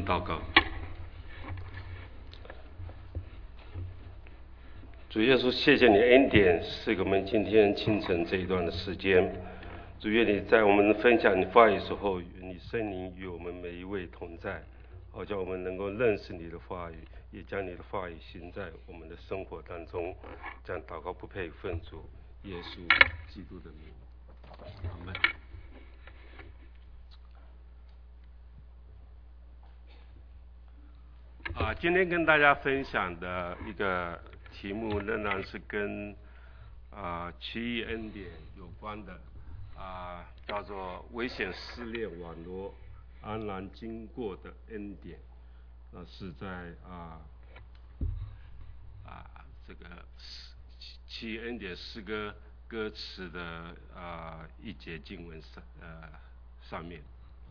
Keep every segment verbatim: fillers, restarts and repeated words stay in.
祷告。主耶稣，谢谢你恩典赐给我们今天清晨这一段的时间。主，愿你在我们分享你话语的时候，愿你圣灵与我们每一位同在，好叫我们能够认识你的话语，也将你的话语行在我们的生活当中。这样祷告不配奉主耶稣基督的名，阿们。啊，今天跟大家分享的一个题目仍然是跟啊奇异恩典有关的，啊叫做危险撕裂网罗安然经过的恩典。那是在啊啊这个奇异恩典诗歌歌词的啊一节经文上呃上面。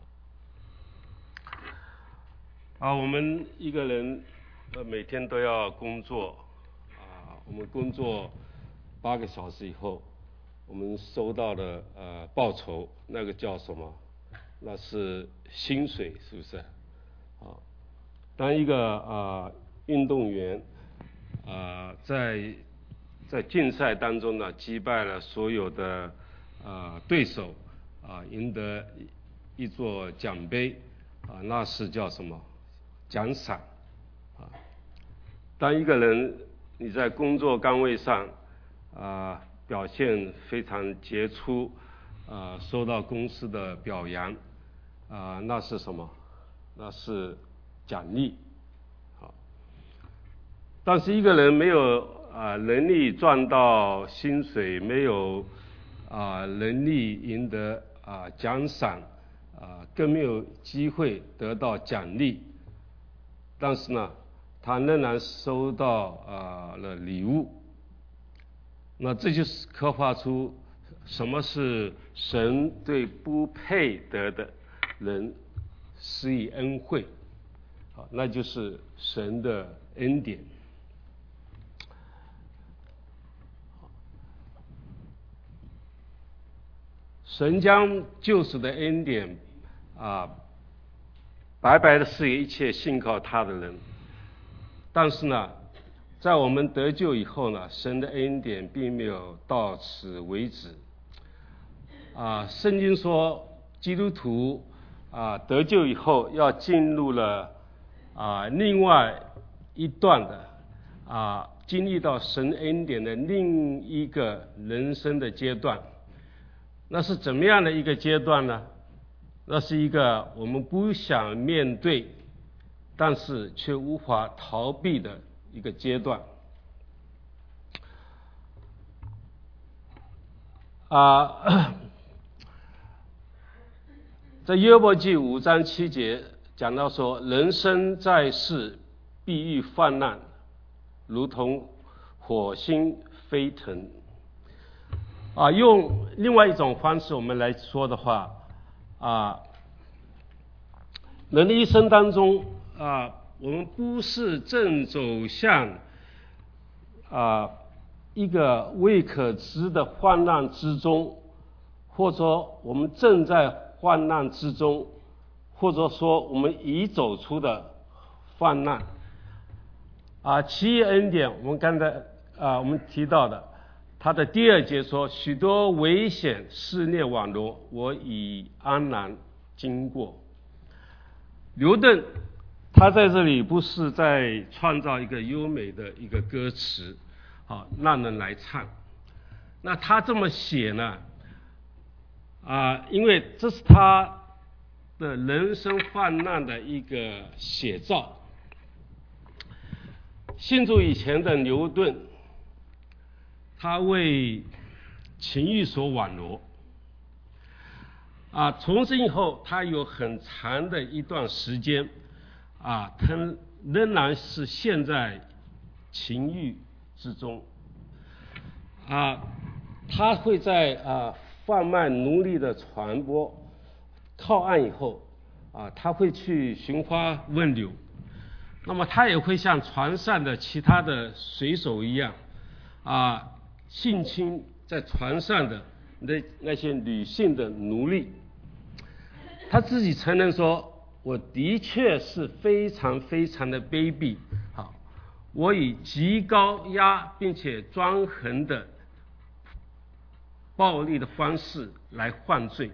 啊，我们一个人呃每天都要工作啊，我们工作八个小时以后，我们收到的呃报酬，那个叫什么？那是薪水，是不是？啊，当一个啊运动员啊在在竞赛当中呢击败了所有的啊对手啊，赢得一座奖杯啊，那是叫什么？奖赏啊。当一个人你在工作岗位上啊表现非常杰出啊，受到公司的表扬啊，那是什么？那是奖励。好，但是一个人没有啊能力赚到薪水，没有啊能力赢得啊奖赏啊，更没有机会得到奖励。但是呢，他仍然收到啊了礼物。那这就是刻画出什么是神对不配得的人施以恩惠，好，那就是神的恩典。神将救赎的恩典啊，白白的赐给一切信靠他的人。但是呢，在我们得救以后呢，神的恩典并没有到此为止。啊，圣经说基督徒啊得救以后要进入了啊另外一段的啊经历到神恩典的另一个人生的阶段。那是怎么样的一个阶段呢？那是一个我们不想面对，但是却无法逃避的一个阶段。啊，在约伯记五章七节讲到说，人生在世必遇患难，如同火星飞腾。啊，用另外一种方式我们来说的话，啊，人的一生当中啊，我们不是正走向啊一个未可知的患难之中，或者说我们正在患难之中，或者说我们已走出的患难。啊，奇异恩典，我们刚才啊我们提到的。他的第二节说，许多危险肆虐网罗，我已安然经过。牛顿他在这里不是在创造一个优美的一个歌词，好让人来唱。那他这么写呢啊，因为这是他的人生患难的一个写照。信主以前的牛顿，他为情欲所网罗啊，从此以后他有很长的一段时间啊，他仍然是陷在情欲之中啊，他会在啊贩卖奴隶的传播靠岸以后啊，他会去寻花问柳，那么他也会像船上的其他的水手一样啊，性侵在船上的那那些女性的奴隶。他自己承认说我的确是非常非常的卑鄙，好，我以极高压并且专横的暴力的方式来犯罪。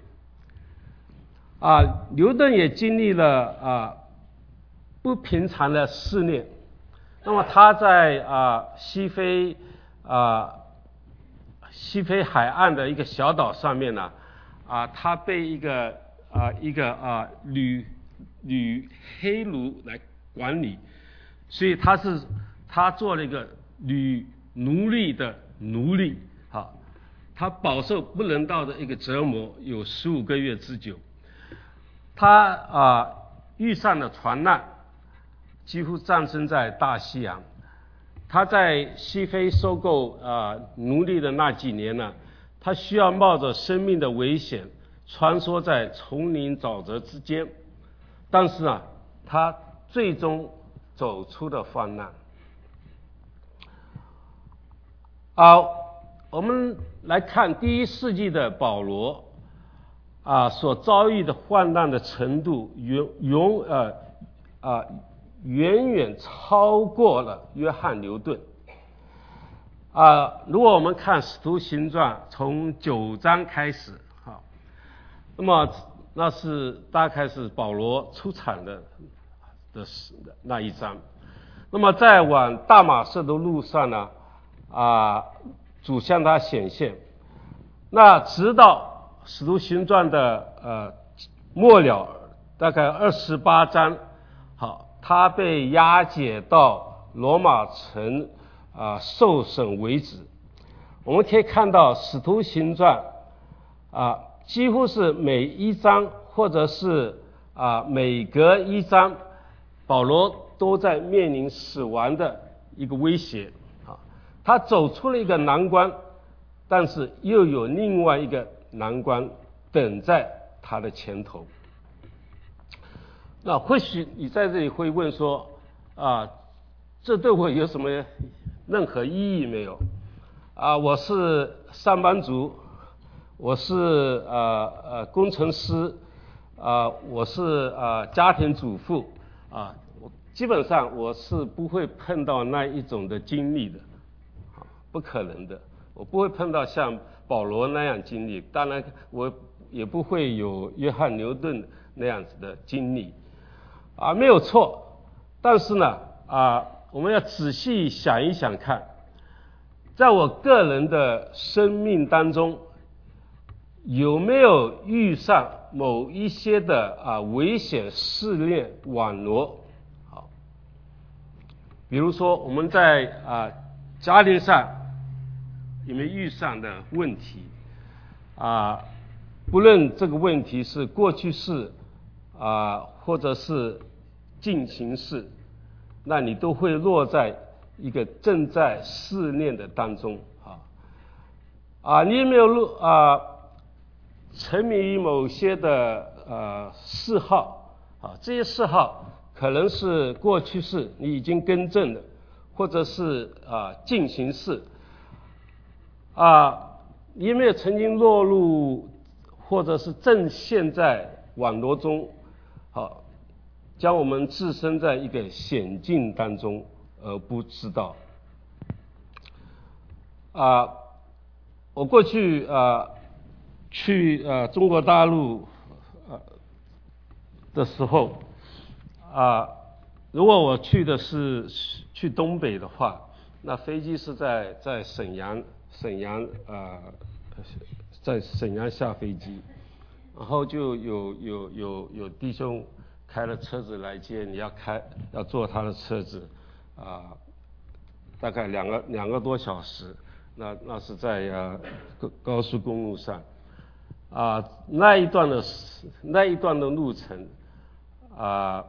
啊，牛顿也经历了啊不平常的试炼。那么他在啊西非啊西非海岸的一个小岛上面呢，啊，他被一个啊一个啊女女黑奴来管理，所以他是他做了一个女奴隶的奴隶，好，他饱受不人道的一个折磨，有十五个月之久。他啊遇上了船难，几乎葬身在大西洋。他在西非收购啊奴隶的那几年呢，他需要冒着生命的危险穿梭在丛林沼泽之间，但是呢，他最终走出了患难。啊，我们来看第一世纪的保罗啊所遭遇的患难的程度，远远呃啊远远超过了约翰牛顿。啊，如果我们看《使徒行传》从九章开始，哈，那么那是大概是保罗出场的的那一章。那么在往大马色的路上呢，啊，主向他显现。那直到《使徒行传》的呃末了，大概二十八章，好，他被押解到罗马城啊受审为止。我们可以看到《使徒行传》啊，几乎是每一章或者是啊每隔一章，保罗都在面临死亡的一个威胁啊。他走出了一个难关，但是又有另外一个难关等在他的前头。那或许你在这里会问说啊，这对我有什么任何意义没有？啊，我是上班族，我是呃呃工程师，啊，我是啊家庭主妇，啊，我基本上我是不会碰到那一种的经历的，啊，不可能的，我不会碰到像保罗那样经历，当然我也不会有约翰牛顿那样子的经历，啊，没有错，但是呢，啊，我们要仔细想一想看。在我个人的生命当中，有没有遇上某一些的啊危险试炼网罗？好，比如说我们在啊家庭上有没有遇上的问题啊？不论这个问题是过去式啊，或者是进行式，那你都会落在一个正在试炼的当中啊啊，你有没有入啊沉迷于某些的呃嗜好啊？这些嗜好可能是过去式你已经更正了，或者是啊进行式啊，你有没有曾经落入或者是正陷在网罗中，好，将我们置身在一个险境当中？而不知道啊，我过去啊去呃中国大陆呃的时候啊，如果我去的是去东北的话，那飞机是在在沈阳沈阳啊在沈阳下飞机，然后就有有有有弟兄开了车子来接，你要开要坐他的车子。啊，大概两个两个多小时，那那是在啊高高速公路上，啊那一段的那一段的路程，啊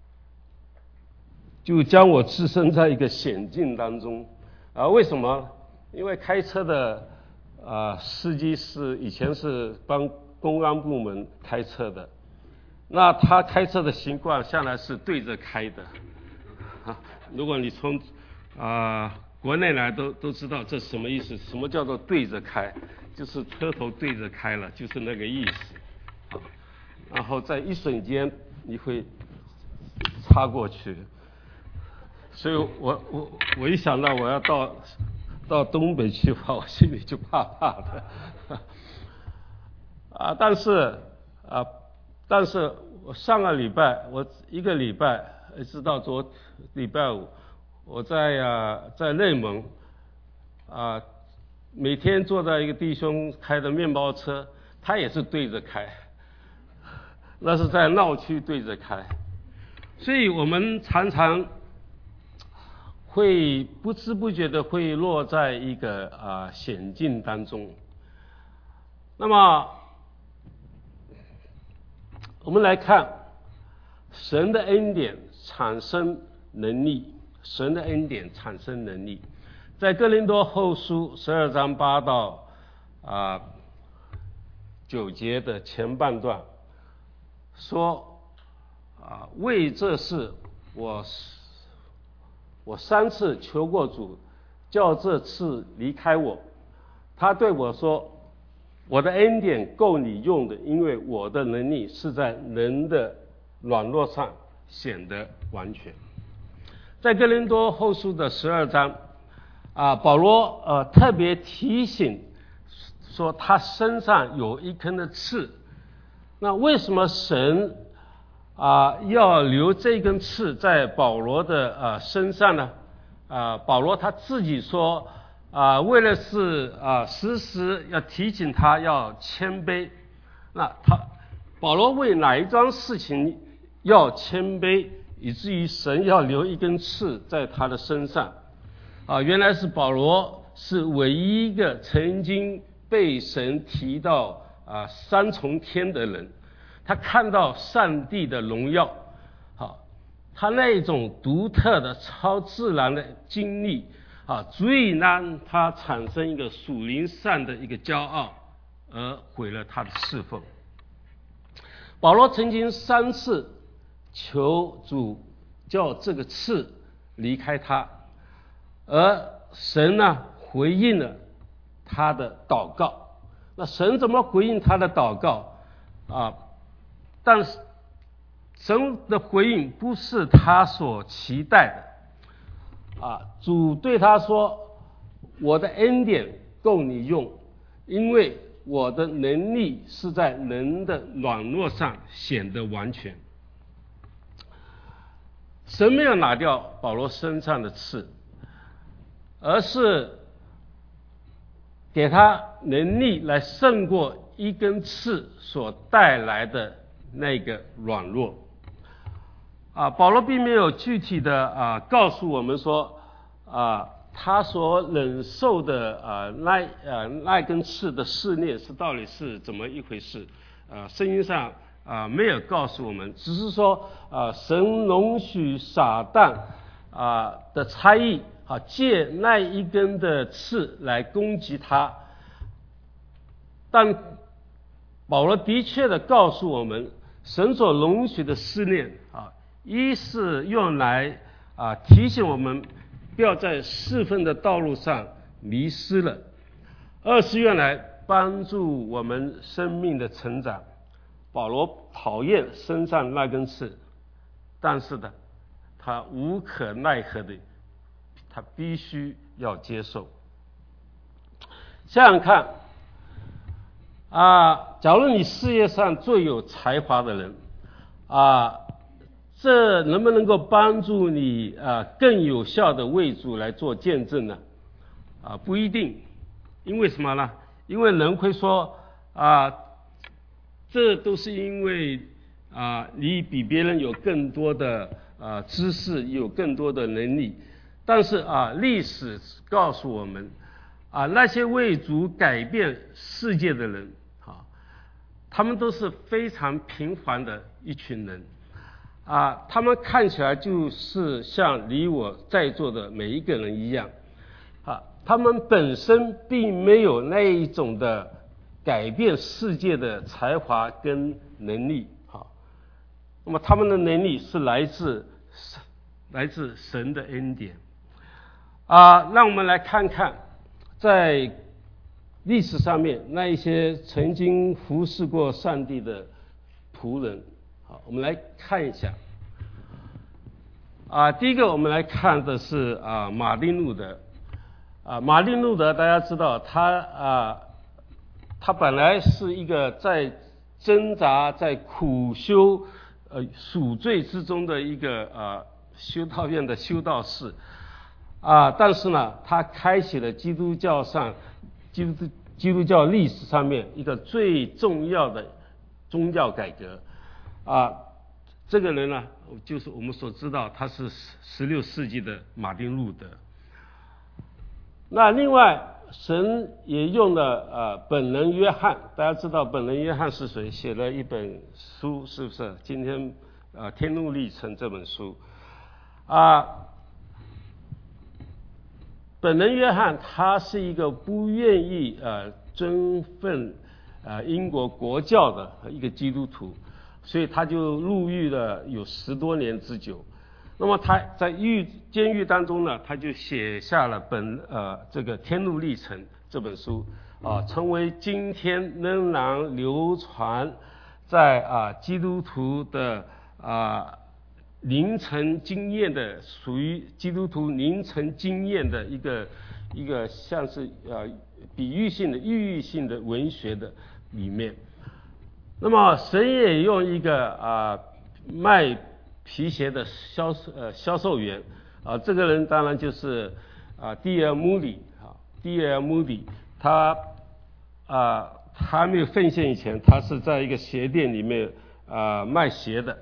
就将我置身在一个险境当中，啊为什么？因为开车的啊司机是以前是帮公安部门开车的，那他开车的习惯向来是对着开的。如果你从啊、呃、国内来都都知道这什么意思？什么叫做对着开？就是车头对着开了，就是那个意思。好，然后在一瞬间， 你会插过去。所以我我我一想到我要到到东北去的话，我心里就怕怕的。啊，但是啊，但是我上个礼拜，我一个礼拜一直到昨礼拜五，我在啊在内蒙啊，每天坐在一个弟兄开的面包车，他也是对着开，那是在闹区对着开，所以我们常常会不知不觉的会落在一个啊险境当中。那么我们来看神的恩典产生能力，神的恩典产生能力，在哥林多后书十二章八到啊九节的前半段说啊，为这事我我三次求过主，叫这次离开我。他对我说，我的恩典够你用的，因为我的能力是在人的软弱上显得完全。在哥林多后书的十二章啊，保罗呃特别提醒说他身上有一根的刺。那为什么神啊要留这根刺在保罗的啊身上呢？啊，保罗他自己说啊，为了是啊时时要提醒他要谦卑。那他保罗为哪一桩事情要谦卑，以至于神要留一根刺在他的身上？啊，原来是保罗是唯一一个曾经被神提到啊三重天的人。他看到上帝的荣耀，好，他那种独特的超自然的经历啊，足以让他产生一个属灵上的一个骄傲，而毁了他的侍奉。保罗曾经三次求主叫这个刺离开他，而神呢回应了他的祷告。那神怎么回应他的祷告啊？但是神的回应不是他所期待的啊！主对他说，我的恩典够你用，因为我的能力是在人的软弱上显得完全。神没有拿掉保罗身上的刺，而是给他能力来胜过一根刺所带来的那个软弱。啊，保罗并没有具体的啊告诉我们说啊他所忍受的啊那呃那根刺的试炼是到底是怎么一回事？啊，圣经上啊没有告诉我们，只是说啊神容许撒旦啊的差役啊借那一根的刺来攻击他，但保罗的确的告诉我们，神所容许的试炼啊，一是用来啊提醒我们不要在侍奉的道路上迷失了；二是用来帮助我们生命的成长。保罗讨厌身上那根刺，但是呢，他无可奈何的，他必须要接受。想想看。啊，假如你事业上最有才华的人，啊，这能不能够帮助你啊更有效的为主来做见证呢？啊，不一定，因为什么呢？因为人会说啊，这都是因为啊你比别人有更多的啊知识，有更多的能力，但是啊，历史告诉我们。啊，那些为主改变世界的人，啊，他们都是非常平凡的一群人，啊，他们看起来就是像你我在座的每一个人一样，啊，他们本身并没有那一种的改变世界的才华跟能力，啊，那么他们的能力是来自来自神的恩典，啊，让我们来看看。在历史上面，那一些曾经服侍过上帝的仆人好，我们来看一下。啊，第一个我们来看的是啊马丁路德。啊，马丁路德大家知道他啊，他本来是一个在挣扎、在苦修、呃赎罪之中的一个呃修道院的修道士。啊，但是呢，他开启了基督教上基督基督教历史上面一个最重要的宗教改革。啊，这个人呢，就是我们所知道他是十六世纪的马丁路德。那另外，神也用了呃本人约翰，大家知道本人约翰是谁？写了一本书，是不是？今天呃《天路历程》这本书啊。本人约翰他是一个不愿意呃尊奉呃英国国教的一个基督徒，所以他就入狱了有十多年之久。那么他在狱监狱当中呢，他就写下了本呃这个《天路历程》这本书啊，成为今天仍然流传在啊基督徒的啊灵程经验的，属于基督徒灵程经验的一个一个像是呃比喻性的、寓意性的文学的里面。那么神也用一个啊卖皮鞋的销售呃销售员啊，这个人当然就是啊 D L 穆里啊 D L 穆里，他啊他还没有奉献以前，他是在一个鞋店里面啊卖鞋的。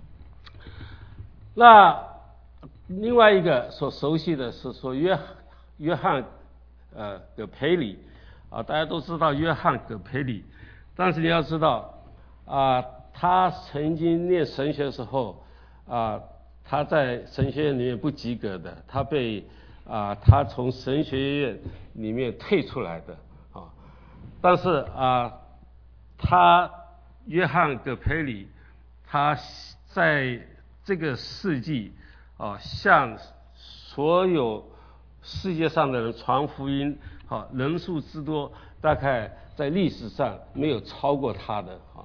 那另外一个所熟悉的是说约约翰呃葛培理啊，大家都知道约翰葛培理，但是你要知道啊，他曾经念神学的时候啊，他在神学院里面不及格的，他被啊他从神学院里面退出来的啊，但是啊他约翰葛培理他在这个世纪啊，向所有世界上的人传福音，啊，人数之多，大概在历史上没有超过他的啊。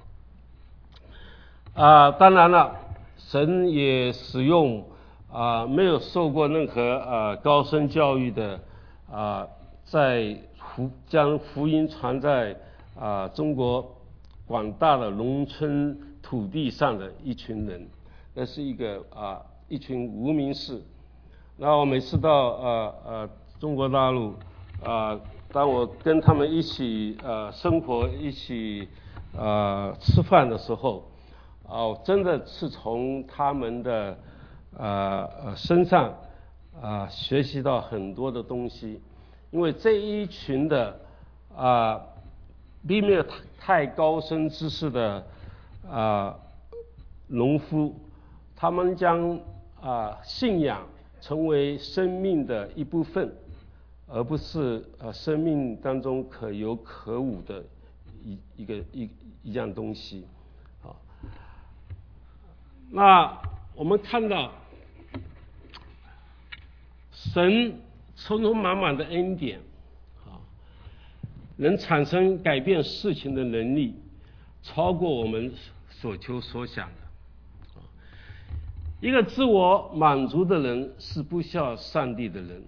啊，当然了，神也使用啊没有受过任何啊高深教育的啊，在福将福音传在啊中国广大的农村土地上的一群人。那是一个啊，一群无名氏。那我每次到呃呃中国大陆啊，当我跟他们一起呃生活、一起呃吃饭的时候，哦、啊，真的是从他们的呃呃身上啊学习到很多的东西，因为这一群的啊并没有太高深知识的啊农夫。他们将啊信仰成为生命的一部分，而不是呃生命当中可有可无的一一个一一样东西。好，那我们看到神充充满满的恩典啊，能产生改变事情的能力，超过我们所求所想的。一个自我满足的人是不需要上帝的人。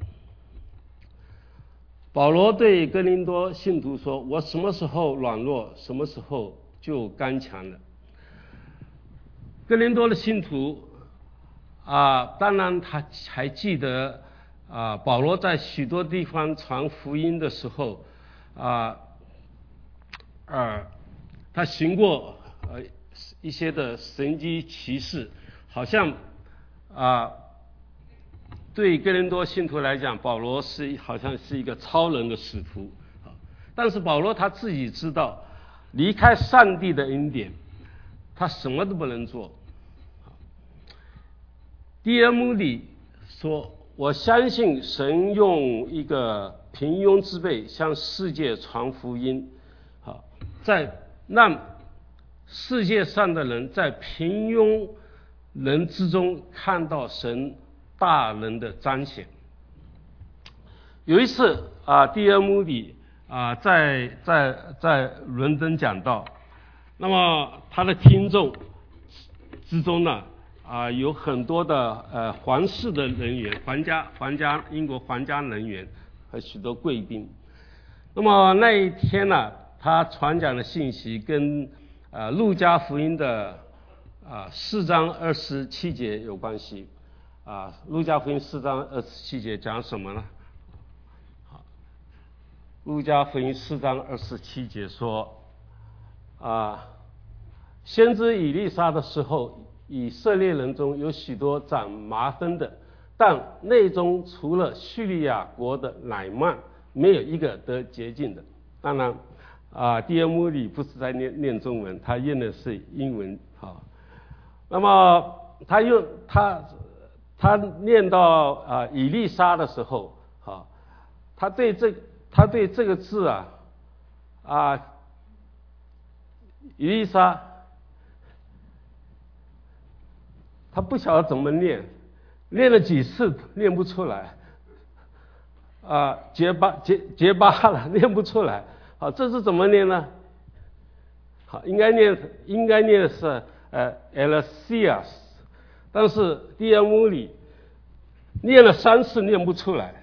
保罗对哥林多信徒说：“我什么时候软弱，什么时候就刚强了。”哥林多的信徒啊，当然他还记得啊，保罗在许多地方传福音的时候啊，呃，他行过呃一些的神迹奇事。好像啊，对哥林多信徒来讲，保罗是好像是一个超人的使徒啊。但是保罗他自己知道，离开上帝的恩典，他什么都不能做。D M 穆里说：“我相信神用一个平庸之辈向世界传福音，好，在让世界上的人在平庸人之中看到神大能的彰显。”有一次啊 ，D M 穆里啊在在在伦敦讲道，那么他的听众之中呢，啊，有很多的呃皇室的人员，皇家皇家英国皇家人员和许多贵宾。那么那一天呢，他传讲的信息跟呃路加福音的啊四章二十七节有关系。啊，路加福音四章二十七节讲什么呢？好，路加福音四章二十七节说，啊，先知以利沙的时候，以色列人中有许多长麻风的，但内中除了叙利亚国的乃曼，没有一个得洁净的。当然，啊，迪恩穆里不是在念念中文，他念的是英文。好，那么他用他。他念到啊以利沙的时候，哈，他对这他对这个字啊啊以利沙，他不晓得怎么念，念了几次念不出来，啊结巴结结巴了，念不出来。好，这是怎么念呢？好，应该念应该念的是呃 Elasias。但是迪恩穆里念了三次念不出来，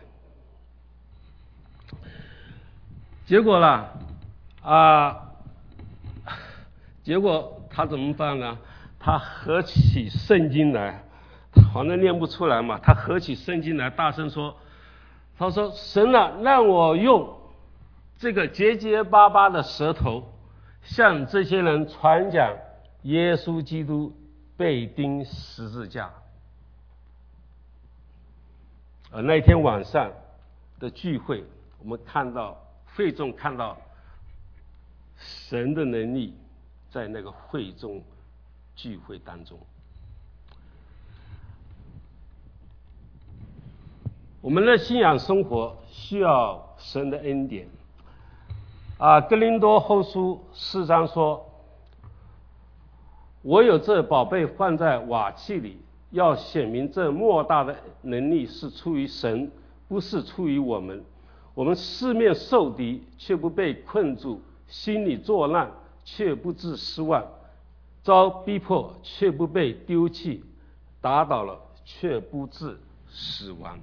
结果呢，啊，结果他怎么办呢？他合起圣经来，反正念不出来嘛，他合起圣经来，大声说：“他说神啊，让我用这个结结巴巴的舌头，向这些人传讲耶稣基督被钉十字架。”而那天晚上的聚会，我们看到会众看到神的能力在那个会中聚会当中。我们的信仰生活需要神的恩典啊，哥林多后书四章说：“我有这宝贝放在瓦器里，要显明这莫大的能力是出于神，不是出于我们。我们四面受敌，却不被困住；心里作难，却不致失望；遭逼迫，却不被丢弃；打倒了，却不致死亡。”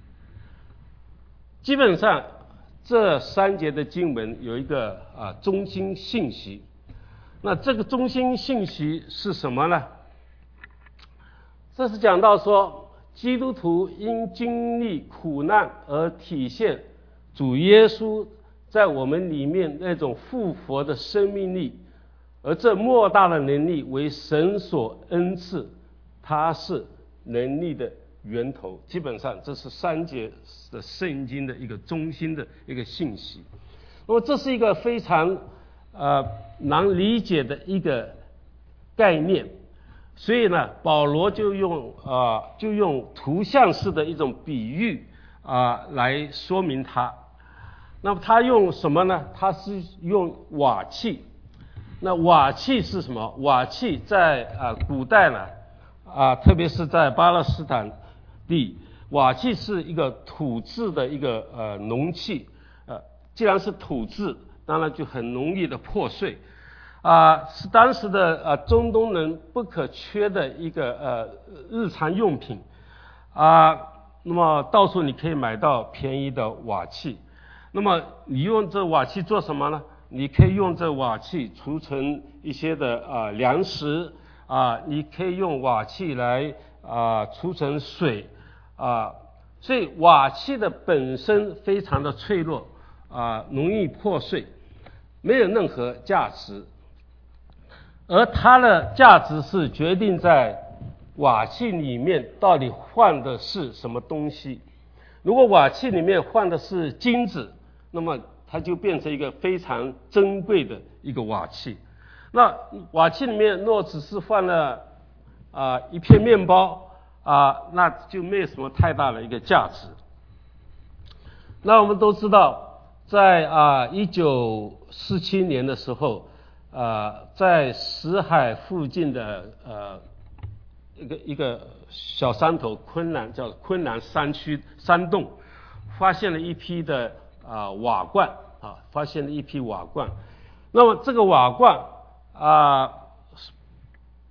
基本上这三节的经文有一个啊中心信息。那这个中心信息是什么呢？这是讲到说，基督徒因经历苦难而体现主耶稣在我们里面那种复活的生命力，而这莫大的能力为神所恩赐，它是能力的源头。基本上这是三节的圣经的一个中心的一个信息。那么这是一个非常呃难理解的一个概念，所以呢，保罗就用啊、呃、就用图像式的一种比喻啊、呃、来说明它。那么他用什么呢？他是用瓦器。那瓦器是什么？瓦器在啊、呃、古代呢啊、呃，特别是在巴勒斯坦地，瓦器是一个土制的一个呃容器。呃，既然是土制，当然就很容易的破碎。啊、呃，是当时的呃中东人不可缺的一个呃日常用品。啊、呃，那么到处你可以买到便宜的瓦器。那么你用这瓦器做什么呢？你可以用这瓦器储存一些的啊、呃、粮食啊、呃，你可以用瓦器来啊、呃、储存水啊、呃，所以瓦器的本身非常的脆弱啊、呃，容易破碎，没有任何价值，而它的价值是决定在瓦器里面到底换的是什么东西。如果瓦器里面换的是金子，那么它就变成一个非常珍贵的一个瓦器。那瓦器里面若只是换了啊、呃、一片面包啊、呃，那就没有什么太大的一个价值。那我们都知道，在啊一九四七年的时候，啊、呃、在死海附近的呃一个一个小山头，昆南叫昆南山区山洞，发现了一批的啊、呃、瓦罐啊，发现了一批瓦罐。那么这个瓦罐啊、呃，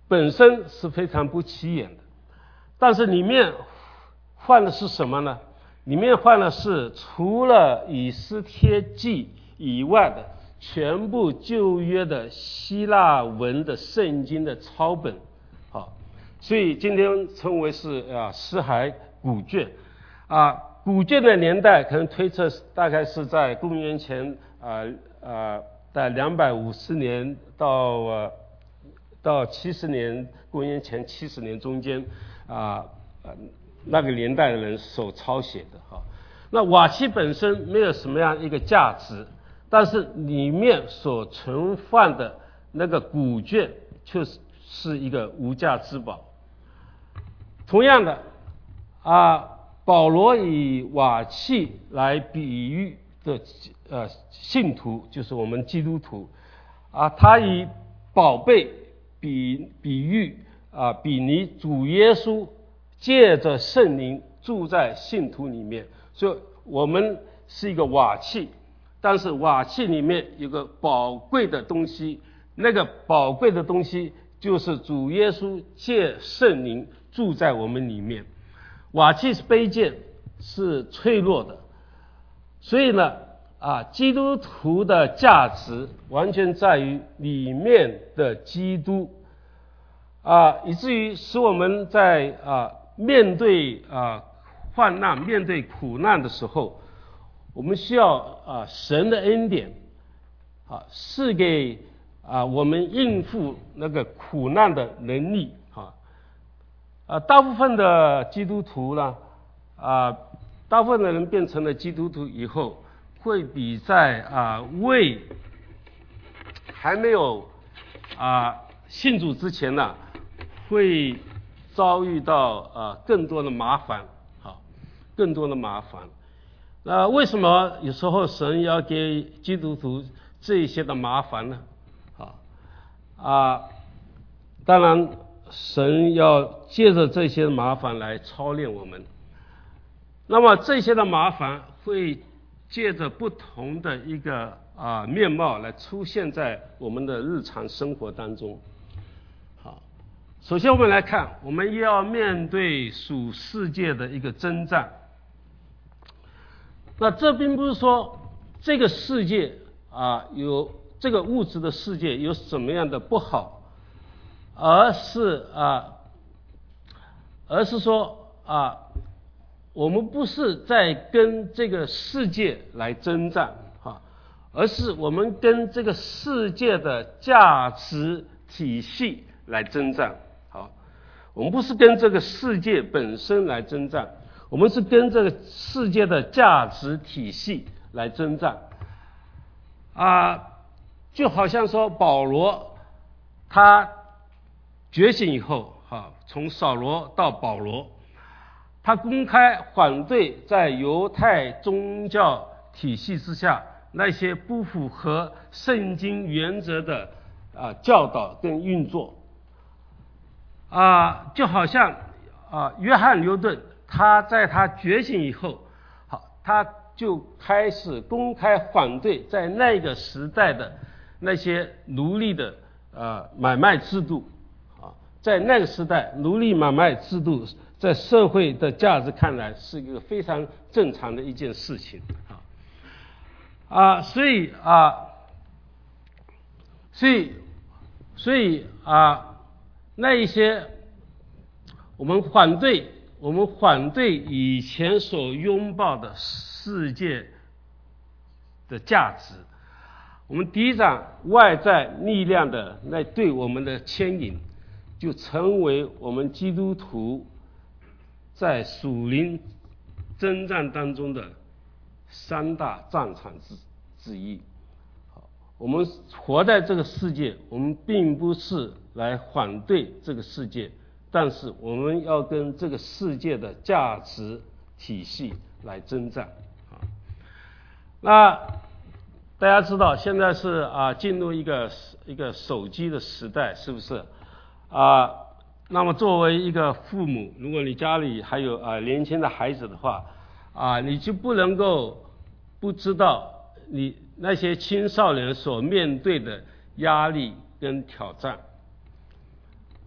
本身是非常不起眼的，但是里面换的是什么呢？里面换的是除了以斯帖记以外的全部旧约的希腊文的圣经的抄本，好，所以今天称为是啊死海古卷啊。古卷的年代可能推测大概是在公元前啊啊在两百五十年到呃到七十年，公元前七十年中间啊呃那个年代的人所抄写的哈。那瓦器本身没有什么样一个价值，但是里面所存放的那个古卷却是一个无价之宝。同样的啊。保罗以瓦器来比喻的呃信徒，就是我们基督徒啊，他以宝贝比比喻啊，比拟主耶稣借着圣灵住在信徒里面，所以我们是一个瓦器，但是瓦器里面有个宝贵的东西，那个宝贵的东西就是主耶稣借圣灵住在我们里面。瓦器是卑贱，是脆弱的，所以呢，啊，基督徒的价值完全在于里面的基督，啊，以至于使我们在啊面对啊患难、面对苦难的时候，我们需要啊神的恩典，啊，是给啊我们应付那个苦难的能力。啊，大部分的基督徒呢，啊，大部分的人变成了基督徒以后，会比在啊未还没有啊信主之前呢，会遭遇到啊更多的麻烦，好，更多的麻烦。那为什么有时候神要给基督徒这一些的麻烦呢？啊啊，当然。神要借着这些麻烦来操练我们，那么这些的麻烦会借着不同的一个啊面貌来出现在我们的日常生活当中。好，首先我们来看，我们要面对属世界的一个征战。那这并不是说这个世界啊有这个物质的世界有什么样的不好。而是啊，而是说啊，我们不是在跟这个世界来征战啊，而是我们跟这个世界的价值体系来征战。好，我们不是跟这个世界本身来征战，我们是跟这个世界的价值体系来征战。啊，就好像说保罗他。觉醒以后，哈，从扫罗到保罗，他公开反对在犹太宗教体系之下那些不符合圣经原则的啊教导跟运作，啊，就好像啊约翰牛顿，他在他觉醒以后，好，他就开始公开反对在那个时代的那些奴隶的呃买卖制度。在那个时代，奴隶买卖制度在社会的价值看来是一个非常正常的一件事情啊啊，所以啊，所以所以啊，那一些我们反对，我们反对以前所拥抱的世界的价值，我们抵挡外在力量的那对我们的牵引。就成为我们基督徒在属灵征战当中的三大战场之之一。我们活在这个世界，我们并不是来反对这个世界，但是我们要跟这个世界的价值体系来征战。那大家知道，现在是啊进入一个一个手机的时代，是不是？啊，那么作为一个父母，如果你家里还有啊年轻的孩子的话，啊，你就不能够不知道你那些青少年所面对的压力跟挑战。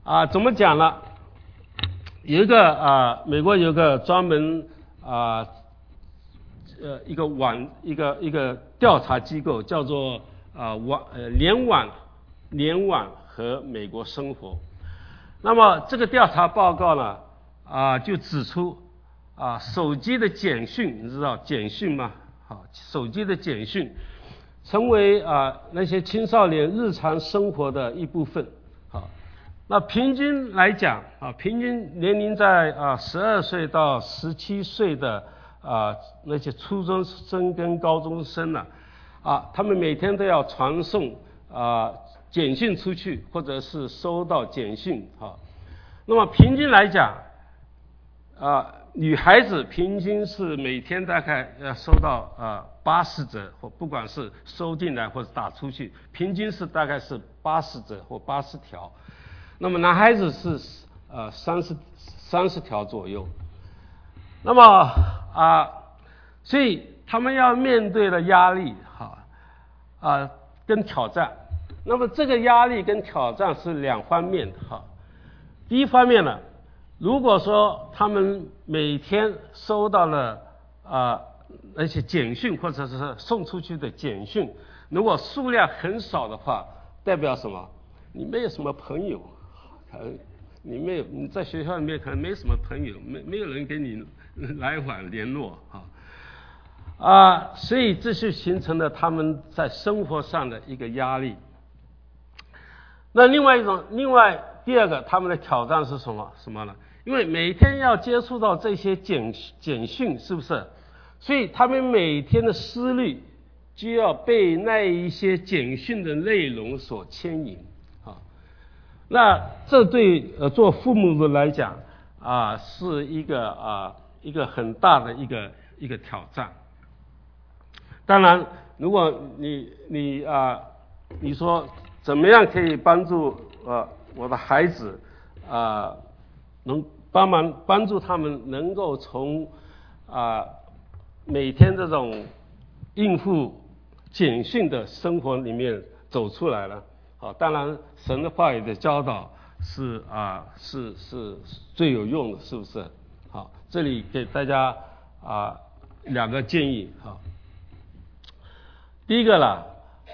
啊，怎么讲呢？有一个啊，美国有一个专门啊，呃，一个网一个一个调查机构叫做啊网呃联网联网和美国生活。那么这个调查报告呢啊就指出啊手机的简讯，你知道简讯吗？好，手机的简讯成为啊那些青少年日常生活的一部分。好，那平均来讲啊，平均年龄在啊十二岁到十七岁的啊那些初中生跟高中生呢啊，他们每天都要传送啊简讯出去，或者是收到简讯啊。那么平均来讲啊，女孩子平均是每天大概要收到啊八十则，或不管是收进来或者打出去，平均是大概是八十则或八十条。那么男孩子是呃三十三十条左右。那么啊，所以他们要面对的压力哈啊跟挑战。那么这个压力跟挑战是两方面的哈。第一方面呢，如果说他们每天收到了啊那些简讯或者是送出去的简讯，如果数量很少的话，代表什么？你没有什么朋友，呃，你没有你在学校里面可能没什么朋友，没没有人跟你来往联络啊啊，所以这是形成了他们在生活上的一个压力。那另外一种，另外第二个他们的挑战是什么？什么呢？因为每天要接触到这些简简讯，是不是？所以他们每天的思虑就要被那一些简讯的内容所牵引啊。那这对呃做父母的来讲啊，是一个啊一个很大的一个一个挑战。当然，如果你你啊你说怎么样可以帮助呃我的孩子啊能帮忙帮助他们能够从啊每天这种应付简讯的生活里面走出来了。好，当然神的话语的教导是啊是是最有用的，是不是？好，这里给大家啊两个建议哈。第一个啦，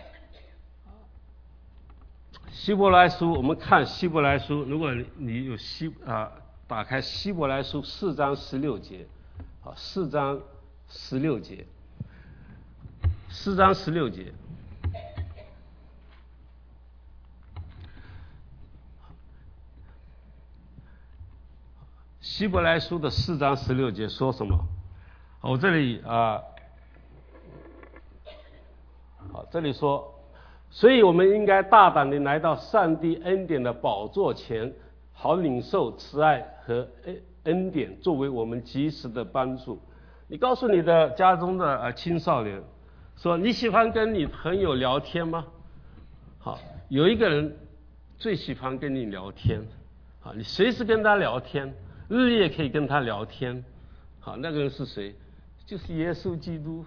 希伯来书，我们看希伯来书，如果你有希啊打开希伯来书四章十六节，好，四章十六节，四章十六节。希伯来书的四章十六节说什么？我这里啊，好，这里说，所以我们应该大胆地来到上帝恩典的宝座前，好领受慈爱和恩恩典，作为我们及时的帮助。你告诉你的家中的呃青少年，说你喜欢跟你朋友聊天吗？好，有一个人最喜欢跟你聊天，好，你随时跟他聊天。日夜可以跟他聊天，好，那个人是谁？就是耶稣基督。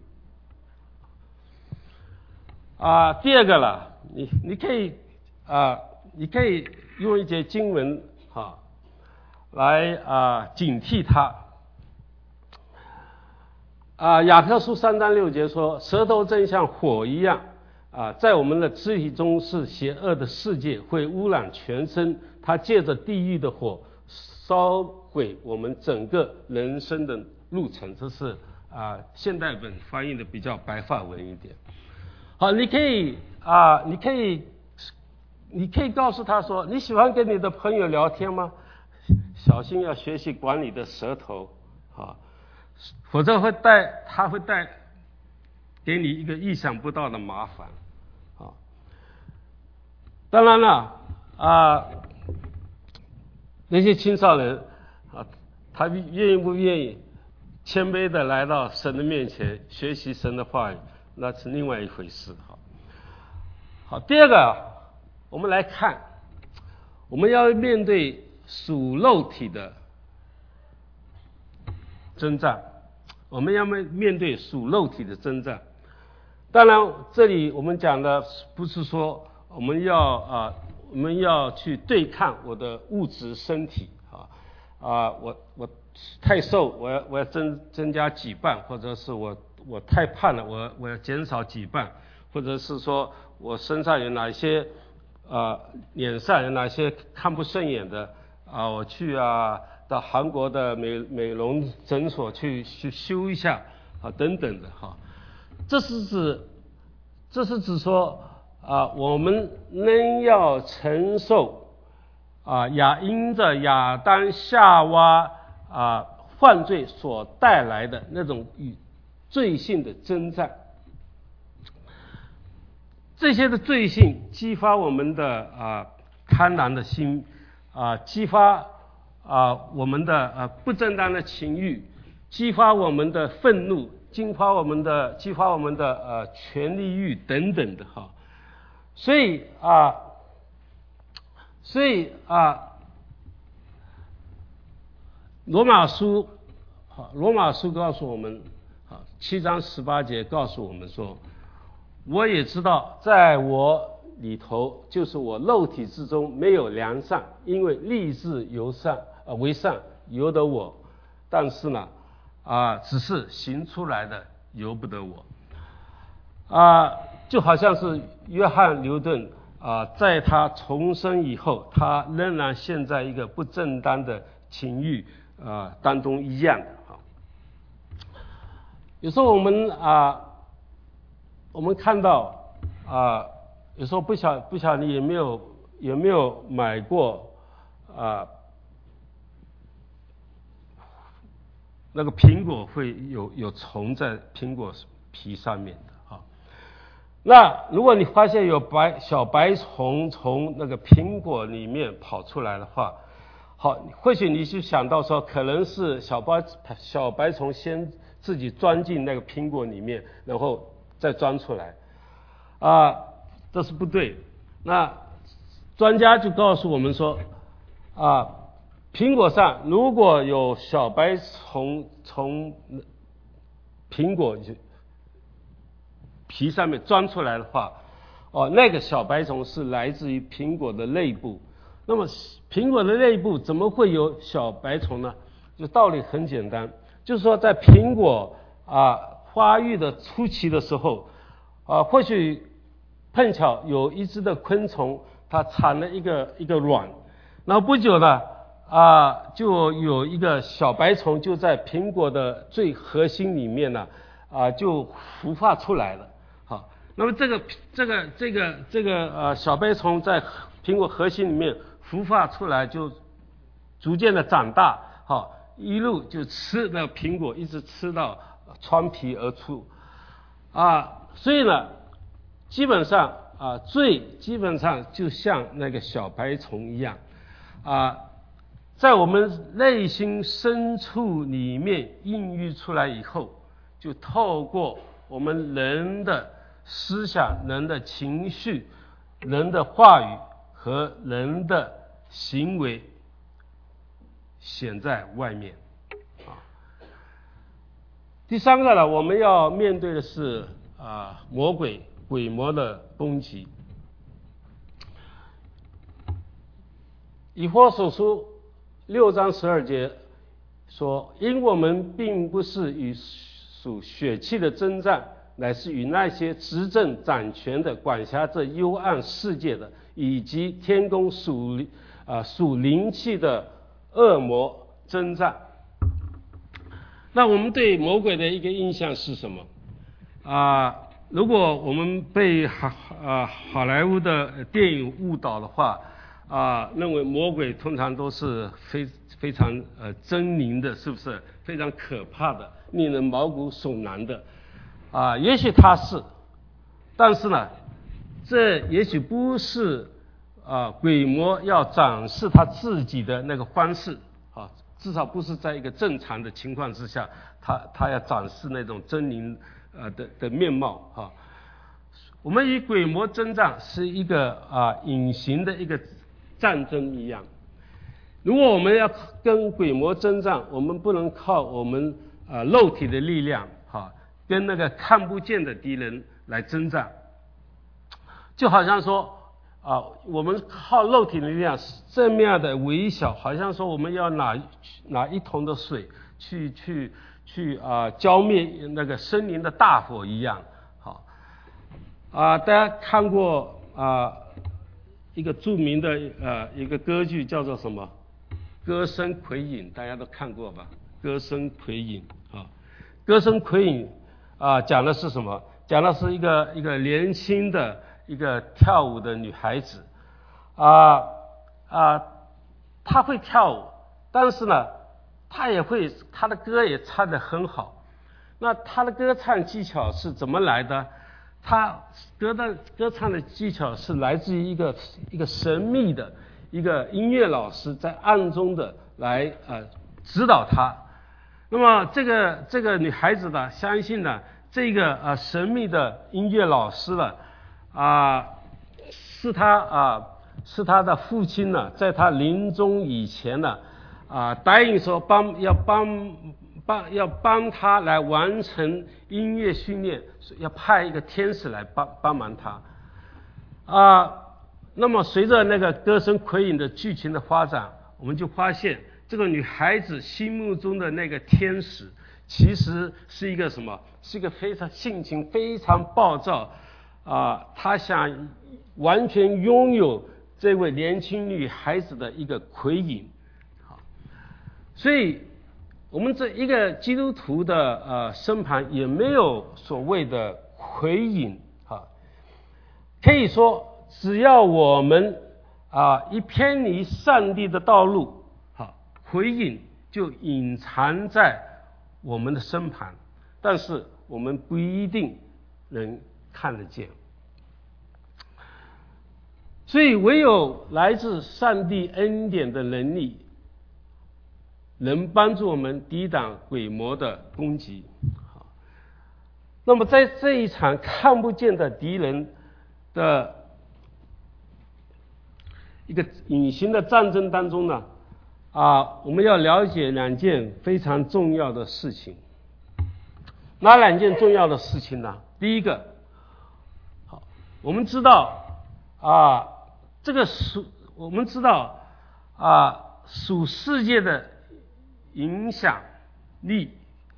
啊，第二个了，你你可以啊，你可以用一节经文哈，来啊警惕他。啊，雅各书三章六节说，舌头正像火一样啊，在我们的肢体中是邪恶的世界，会污染全身。它借着地狱的火烧毁我们整个人生的路程。这是啊现代本翻译的比较白话文一点。好，你可以啊，你可以，你可以告诉他说，你喜欢跟你的朋友聊天吗？小心要学习管理的舌头啊，否则会带他会带给你一个意想不到的麻烦啊。当然了啊。那些青少年啊，他愿意不愿意谦卑的来到神的面前学习神的话语，那是另外一回事。好，好，第二个，我们来看，我们要面对属肉体的征战，我们要面面对属肉体的征战。当然，这里我们讲的不是说我们要啊我们要去对抗我的物质身体啊啊，我我太瘦，我要我要增增加几磅，或者是我我太胖了，我我要减少几磅，或者是说我身上有哪些啊脸上有哪些看不顺眼的啊，我去啊到韩国的美美容诊所去去修一下啊等等的哈，这是指这是指说啊我们仍要承受啊亚因着亚当夏娃啊犯罪所带来的那种与罪性的征战，这些的罪性激发我们的啊贪婪的心啊，激发啊我们的啊不正当的情欲，激发我们的愤怒，激发我们的激发我们的呃权力欲等等的哈，所以啊所以啊罗马书好罗马书告诉我们啊七章十八节告诉我们说，我也知道在我里头，就是我肉体之中没有良善，因为立志由善呃为善由得我，但是呢啊只是行出来的由不得我啊，就好像是约翰牛顿啊，在他重生以后，他仍然陷在一个不正当的情欲啊当中一样的哈。有时候我们啊，我们看到啊，有时候不晓不晓得你有没有有没有买过啊，那个苹果会有有虫在苹果皮上面的啊。那如果你发现有白小白虫从那个苹果里面跑出来的话，好，或许你就想到说，可能是小白小白虫先自己钻进那个苹果里面，然后再钻出来，啊，这是不对。那专家就告诉我们说，啊，苹果上如果有小白虫从苹果皮上面钻出来的话，哦，那个小白虫是来自于苹果的内部。那么苹果的内部怎么会有小白虫呢？就道理很简单，就是说在苹果啊发育的初期的时候啊，或许碰巧有一只的昆虫它产了一个一个卵，然后不久呢啊就有一个小白虫就在苹果的最核心里面呢啊就孵化出来了。好，那么这个这个这个这个呃小白虫在苹果核心里面孵化出来，就逐渐的长大，好，一路就吃那苹果，一直吃到穿皮而出啊。所以呢，基本上啊，罪基本上就像那个小白虫一样啊，在我们内心深处里面孕育出来以后，就透过我们人的思想、人的情绪、人的话语和人的行为显在外面啊。第三个呢，我们要面对的是啊魔鬼鬼魔的攻击。以弗所书六章十二节说，因我们并不是与属血气的征战，乃是与那些执政掌权的、管辖这幽暗世界的，以及天宫属啊属灵气的恶魔征战。那我们对魔鬼的一个印象是什么啊？如果我们被好啊好莱坞的电影误导的话啊，认为魔鬼通常都是非非常呃狰狞的，是不是非常可怕的，令人毛骨悚然的啊？也许他是，但是呢，这也许不是啊鬼魔要展示他自己的那个方式啊，至少不是在一个正常的情况之下，他他要展示那种狰狞呃的的面貌啊。我们与鬼魔征战是一个啊隐形的一个战争一样。如果我们要跟鬼魔征战，我们不能靠我们啊肉体的力量哈，跟那个看不见的敌人来征战。就好像说啊，我们靠肉体的力量这么样的微小，好像说我们要拿拿一桶的水去去去啊浇灭那个森林的大火一样。好啊，大家看过啊一个著名的呃一个歌剧叫做什么？歌声魁影，大家都看过吧？歌声魁影啊，歌声魁影啊，讲的是什么？讲的是一个一个年轻的一个跳舞的女孩子啊啊，她会跳舞，但是呢，她也会她的歌也唱得很好。那她的歌唱技巧是怎么来的？她歌的歌唱的技巧是来自于一个一个神秘的一个音乐老师在暗中的来呃指导她。那么这个这个女孩子呢，相信呢这个呃神秘的音乐老师呢啊、呃、是她啊、呃、是她的父亲呢，在她临终以前呢啊、呃、答应说帮要帮帮要帮她来完成音乐训练，要派一个天使来帮帮忙她啊、呃。那么随着那个歌声魁影的剧情的发展，我们就发现这个女孩子心目中的那个天使其实是一个什么？是一个非常性情非常暴躁啊、呃，她想完全拥有这位年轻女孩子的一个魁影。好，所以我们这一个基督徒的呃身旁也没有所谓的魁影啊，可以说只要我们啊一偏离上帝的道路，好，魁影就隐藏在我们的身旁，但是我们不一定能看得见。所以唯有来自上帝恩典的能力，能帮助我们抵挡鬼魔的攻击。好，那么在这一场看不见的敌人的一个隐形的战争当中呢，啊，我们要了解两件非常重要的事情。哪两件重要的事情呢？第一个，好，我们知道啊，这个属我们知道啊，属世界的影响力，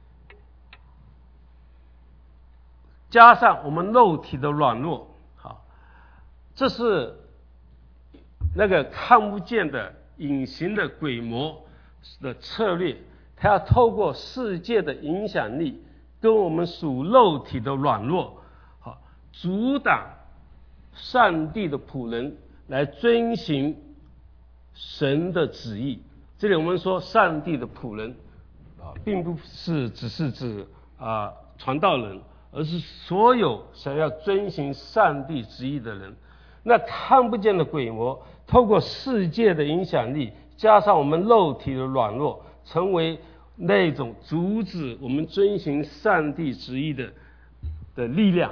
加上我们肉体的软弱，好，这是那个看不见的隐形的鬼魔的策略，他要透过世界的影响力跟我们属肉体的软弱，好，阻挡上帝的仆人来遵行神的旨意。这里我们说上帝的仆人啊，并不是只是指啊传道人，而是所有想要遵行上帝旨意的人。那看不见的鬼魔透过世界的影响力，加上我们肉体的软弱，成为那种阻止我们遵行上帝旨意的的力量。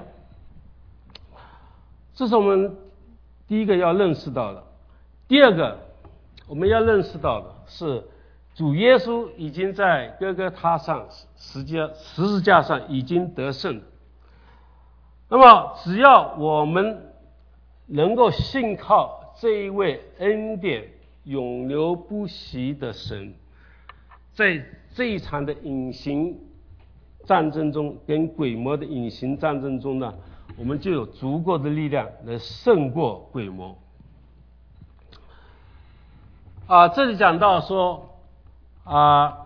这是我们第一个要认识到的。第二个我们要认识到的是，主耶稣已经在哥哥他上十架十字架上已经得胜了。那么只要我们能够信靠这一位恩典永流不息的神，在这一场的隐形战争中，跟鬼魔的隐形战争中呢，我们就有足够的力量来胜过鬼魔。啊，这里讲到说啊，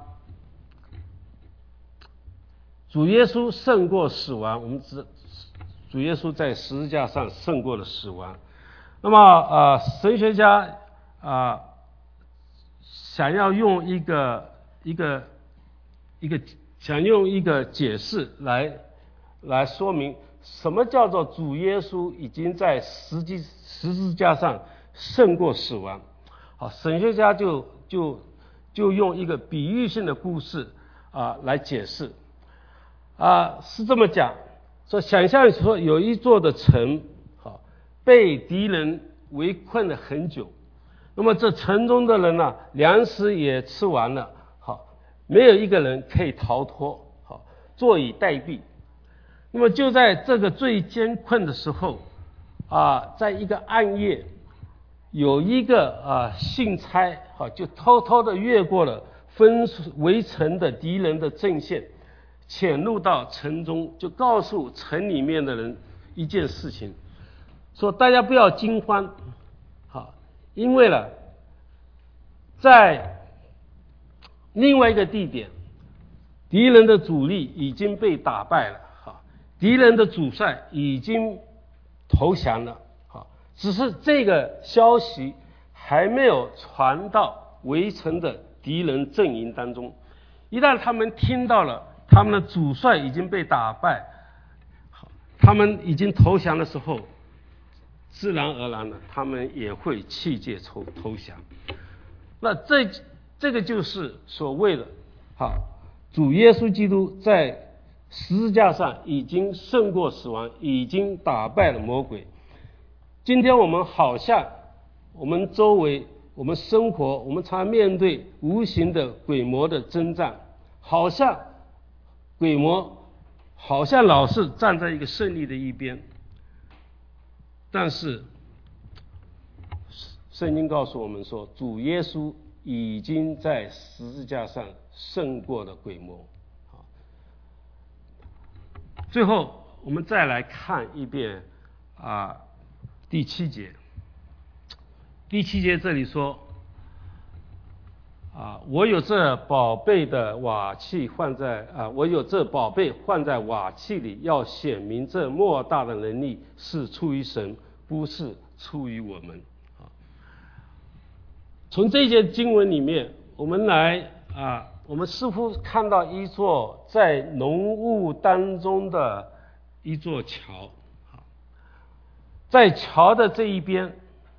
主耶稣胜过死亡，我们知主耶稣在十字架上胜过了死亡。那么啊，神学家啊想要用一个一个一个想用一个解释来来说明什么叫做主耶稣已经在十字十字架上胜过死亡。好，神学家就就就用一个比喻性的故事啊来解释啊，是这么讲说，想象说有一座的城，好，被敌人围困了很久，那么这城中的人呢，粮食也吃完了，好，没有一个人可以逃脱，好，坐以待毙。那么就在这个最艰困的时候啊，在一个暗夜， 有一个啊信差啊，就偷偷的越过了分围城的敌人的阵线，潜入到城中，就告诉城里面的人一件事情，说大家不要惊慌，好，因为呢，在另外一个地点，敌人的主力已经被打败了，好，敌人的主帅已经投降了，好，只是这个消息还没有传到围城的敌人阵营当中。一旦他们听到了他们的主帅已经被打败，他们已经投降的时候，自然而然的他们也会弃界投投降。那这这个就是所谓的好，主耶稣基督在十字架上已经胜过死亡，已经打败了魔鬼。今天我们好像我们周围我们生活我们常面对无形的鬼魔的征战，好像鬼魔好像老是站在一个胜利的一边，但是圣经告诉我们说，主耶稣已经在十字架上胜过了鬼魔。最后我们再来看一遍啊第七节。第七节这里说啊，我有这宝贝的瓦器放在啊，我有这宝贝放在瓦器里，要显明这莫大的能力是出于神，不是出于我们。啊，从这节经文里面，我们来啊，我们似乎看到一座在浓雾当中的一座桥。在桥的这一边，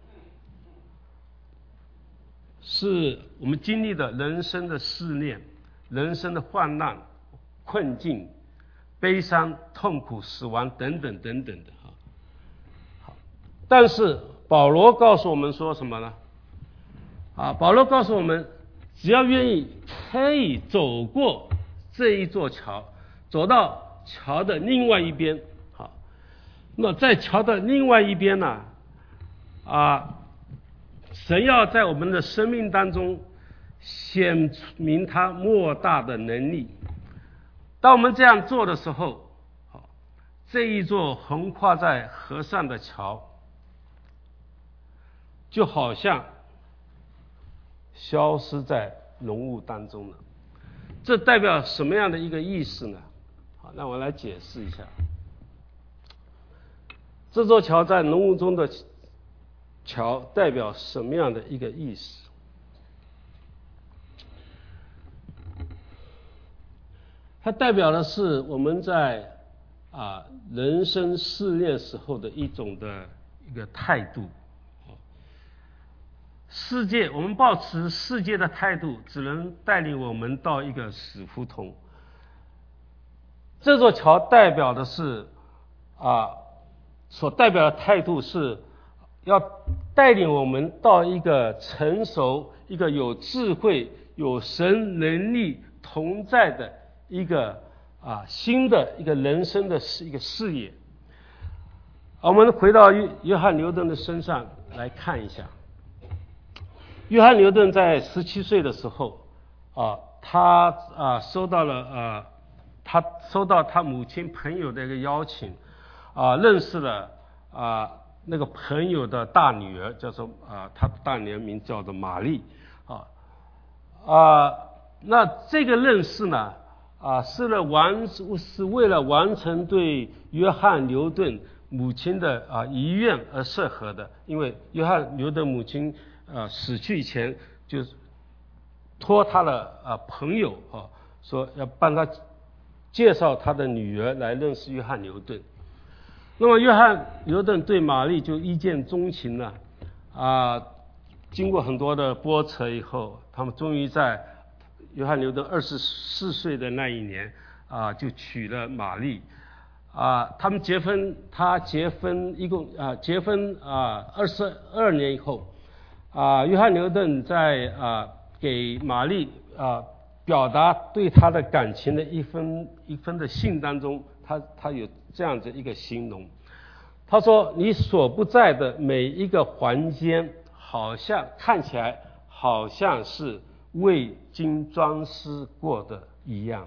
是我们经历的人生的试炼、人生的患难、困境、悲伤、痛苦、死亡等等等等的。好，但是保罗告诉我们说什么呢？啊，保罗告诉我们，只要愿意可以走过这一座桥，走到桥的另外一边。好，那在桥的另外一边呢，啊。神要在我们的生命当中显明他莫大的能力。当我们这样做的时候，这一座横跨在河上的桥就好像消失在浓雾当中了。这代表什么样的一个意思呢？好，那我来解释一下。这座桥在浓雾中的桥代表什么样的一个意思？它代表的是我们在啊人生试炼时候的一种的一个态度。世界，我们抱持世界的态度，只能带领我们到一个死胡同。这座桥代表的是啊，所代表的态度是要带领我们到一个成熟、一个有智慧、有神能力同在的一个啊新的一个人生的一个视野。我们回到约约翰牛顿的身上来看一下。约翰牛顿在十七岁的时候啊，他啊收到了啊，他收到他母亲朋友的一个邀请啊，认识了啊。那个朋友的大女儿叫做啊，她的大女儿名叫做玛丽啊啊，那这个认识呢啊，是了完是为了完成对约翰牛顿母亲的啊遗愿而设合的，因为约翰牛顿母亲啊死去以前就托他的啊朋友啊说要帮他介绍他的女儿来认识约翰牛顿。那么约翰牛顿对玛丽就一见钟情了啊！经过很多的波折以后，他们终于在约翰牛顿二十四岁的那一年啊，就娶了玛丽啊。他们结婚，他结婚一共啊结婚啊二十二年以后啊，约翰牛顿在啊给玛丽啊表达对他的感情的一封一封的信当中，他他有这样子一个形容，他说：“你所不在的每一个环间， 好像看起来好像是未经装饰过的一样。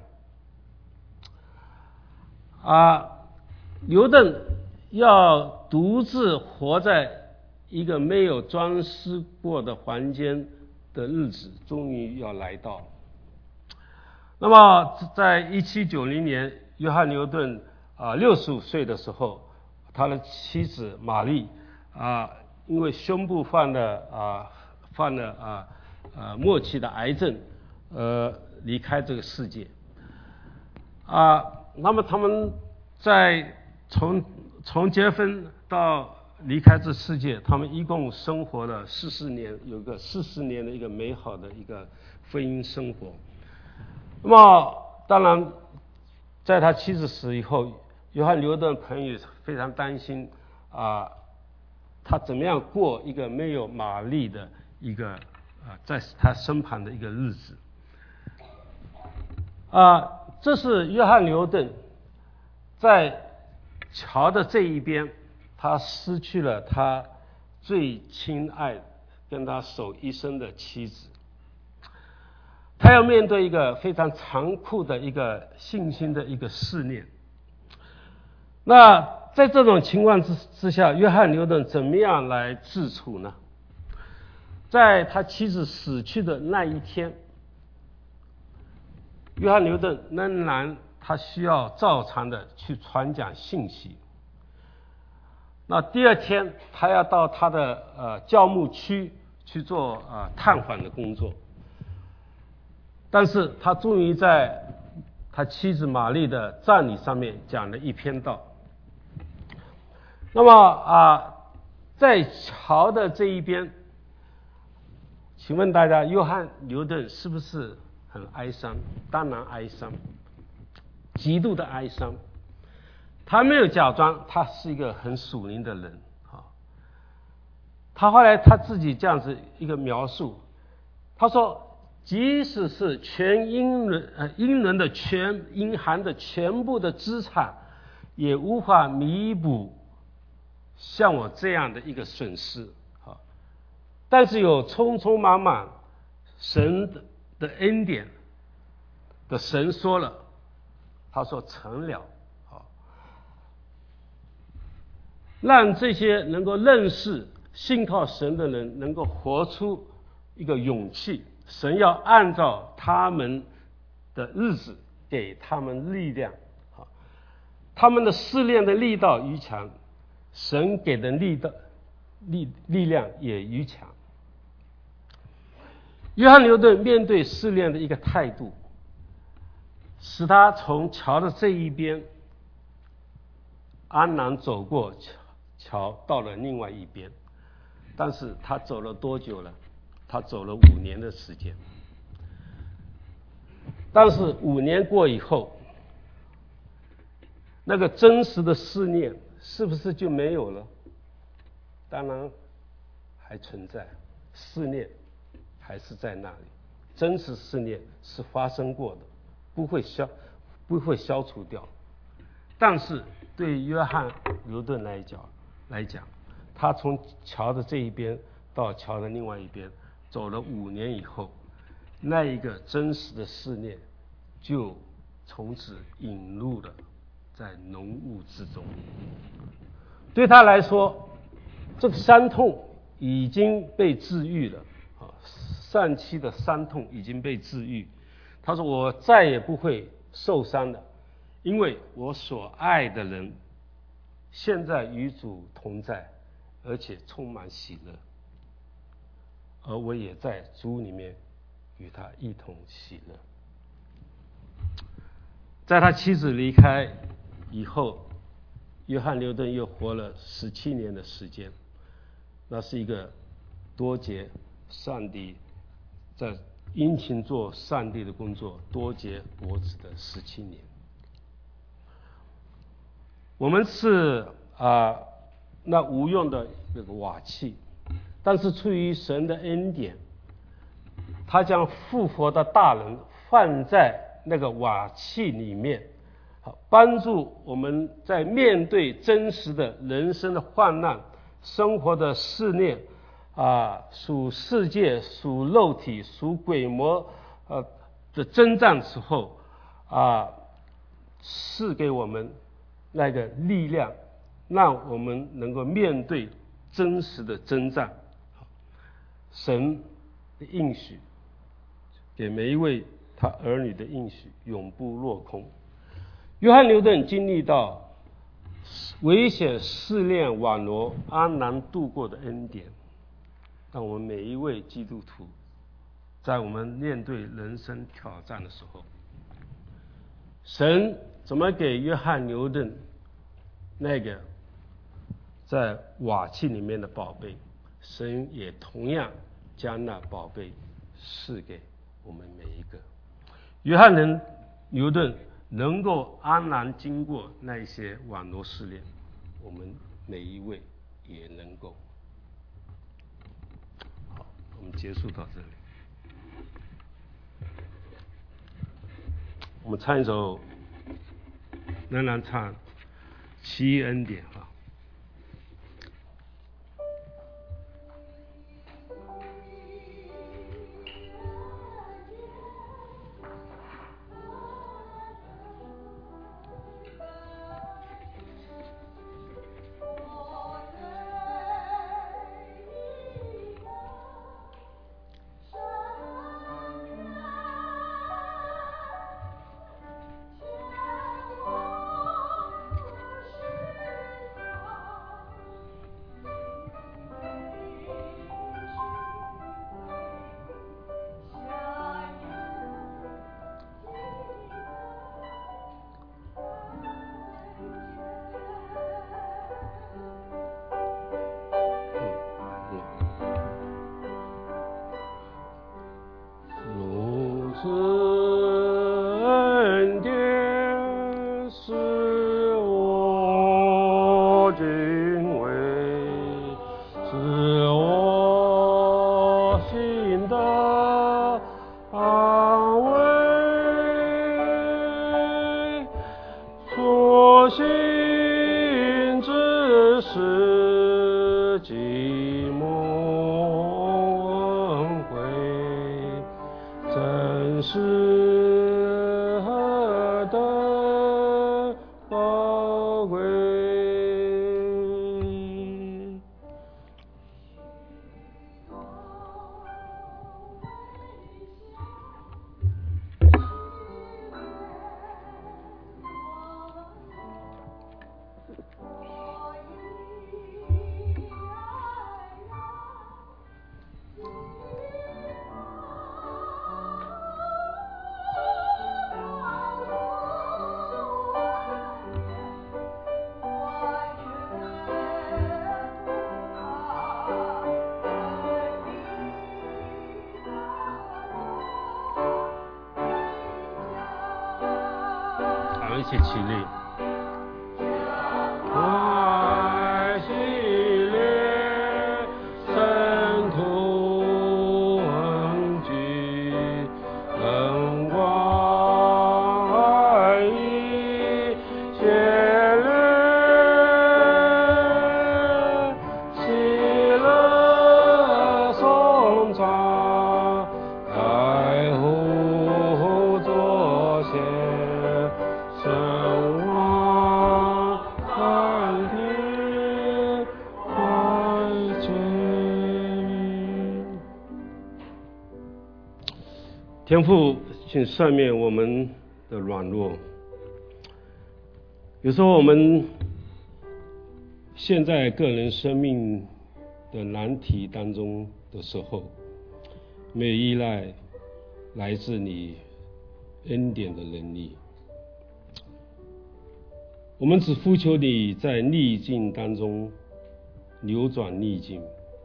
啊，牛顿要独自活在一个没有装饰过的房间的日子，终于要来到了。那么，在一七九零年，约翰牛顿啊六十五岁的时候，他的妻子玛丽啊，因为胸部患了啊患了啊啊末期的癌症，呃离开这个世界。啊，那么他们在从从结婚到离开这世界，他们一共生活了四十年，有个四十年的一个美好的一个婚姻生活。那么，当然，在他妻子死以后，约翰牛顿朋友非常担心啊，他怎么样过一个没有玛丽的一个啊，在他身旁的一个日子。啊，这是约翰牛顿在桥的这一边，他失去了他最亲爱跟他守一生的妻子。他要面对一个非常残酷的一个信心的一个试炼。那在这种情况之之下，约翰牛顿怎么样来自处呢？在他妻子死去的那一天，约翰牛顿仍然他需要照常的去传讲信息。那第二天，他要到他的呃教牧区去做呃探访的工作。但是他终于在他妻子玛丽的葬礼上面讲了一篇道。那么啊，在桥的这一边，请问大家，约翰牛顿是不是很哀伤？当然哀伤，极度的哀伤。他没有假装他是一个很属灵的人啊。他后来他自己这样子一个描述，他说，即使是全英伦呃英伦的全银行的全部的资产，也无法弥补像我这样的一个损失啊。但是有匆匆忙忙神的的恩典的神说了，他说成了啊，让这些能够认识信靠神的人能够活出一个勇气。神要按照他们的日子给他们力量，他们的试炼的力道愈强，神给的力道力力量也愈强。约翰牛顿面对试炼的一个态度，使他从桥的这一边安然走过桥，桥到了另外一边。但是他走了多久了？他走了五年的时间。但是五年过以后，那个真实的试炼是不是就没有了？当然还存在，试炼还是在那里，真实试炼是发生过的，不会消不会消除掉。但是对约翰牛顿来讲来讲，他从桥的这一边到桥的另外一边走了五年以后，那一个真实的试炼就从此引入了在浓雾之中。对他来说，这个伤痛已经被治愈了啊，上期的伤痛已经被治愈。他说：“我再也不会受伤了，因为我所爱的人现在与主同在，而且充满喜乐。而我也在主里面与他一同喜乐。”在他妻子离开以后，约翰牛顿又活了十七年的时间。那是一个多结上帝在殷勤做上帝的工作，多结果子的十七年。我们是啊、呃、那无用的那个瓦器，但是出于神的恩典，他将复活的大能放在那个瓦器里面，帮助我们在面对真实的人生的患难、生活的试炼啊属世界、属肉体、属鬼魔呃的征战时候啊，赐给我们那个力量，让我们能够面对真实的征战。神的应许，给每一位他儿女的应许永不落空。约翰牛顿经历到危险试炼网罗安然度过的恩典，让我们每一位基督徒在我们面对人生挑战的时候，神怎么给约翰牛顿那个在瓦器里面的宝贝，神也同样将那宝贝赐给我们每一个。约翰人牛顿能够安然经过那一些网罗试炼，我们每一位也能够。好，我们结束到这里。我们唱一首，仍然唱奇异恩典啊。恩典使我敬畏，使我心得安慰，所幸之事寂寞恩惠，真是何等宝贵。好，一起起立。爱系列，圣徒恩居，恩光爱意，血泪喜乐颂唱，爱护作先。神王看天爱见。天父，请赦免我们的软弱。有时候我们陷在个人生命的难题当中的时候，没有依赖来自你恩典的能力。我们只呼求你在逆境当中扭转逆境，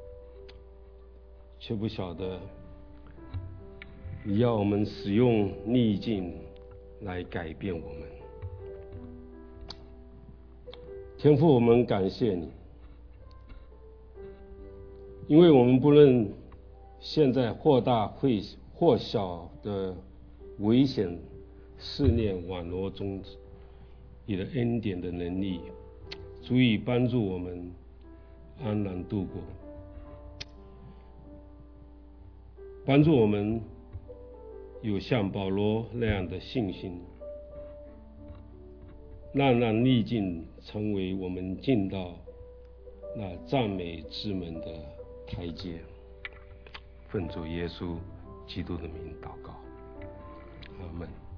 却不晓得你要我们使用逆境来改变我们。天父，我们感谢你，因为我们不论现在或大会或小的危险试炼网罗中，你的恩典的能力足以帮助我们安然度过。 帮助我们有像保罗那样的信心，让让逆境成为我们进到那赞美之门的台阶。奉主耶稣基督的名祷告，阿们。